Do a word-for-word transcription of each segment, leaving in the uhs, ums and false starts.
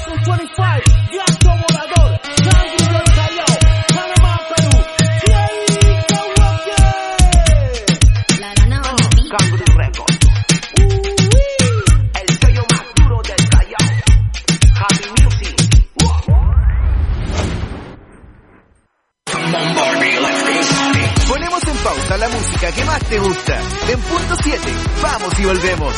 Ponemos en pausa la música que más te gusta. En punto siete, vamos y volvemos.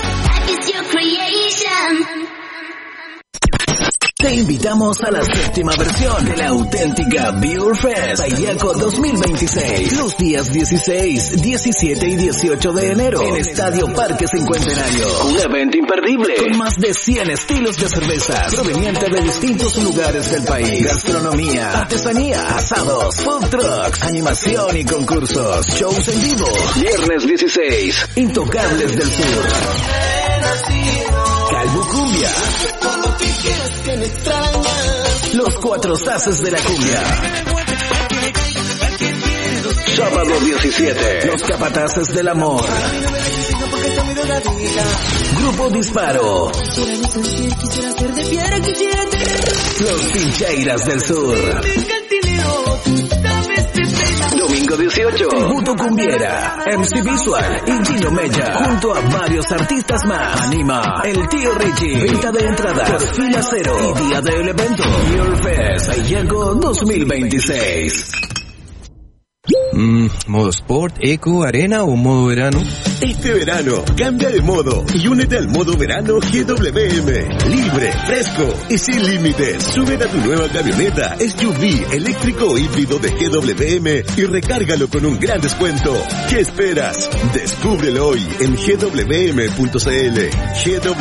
Te invitamos a la séptima versión de la auténtica Beer Fest Sayaco dos mil veintiséis. Los días dieciséis, diecisiete y dieciocho de enero en Estadio Parque Cincuentenario. Un evento imperdible con más de cien estilos de cervezas provenientes de distintos lugares del país. Gastronomía, artesanía, asados, food trucks, animación y concursos. Shows en vivo. Viernes dieciséis, Intocables del Sur. Calvo Cumbia. Los cuatro saces de la cumbia. Sábado diecisiete, Los Capataces del Amor. Grupo Disparo. Los Pincheiras del Sur. Domingo dieciocho, Tributo Cumbiera, M C Visual y Gino Mella, junto a varios artistas más. Anima el Tío Richie. Venta de entradas por fila cero y día del evento. Beer Fest Sayaco dos mil veintiséis. Mm, ¿modo Sport, Eco, Arena o modo verano? Este verano, cambia de modo y únete al modo verano G W M. Libre, fresco y sin límites. Súbete a tu nueva camioneta S U V eléctrico o híbrido de G W M y recárgalo con un gran descuento. ¿Qué esperas? Descúbrelo hoy en G W M punto C L. G W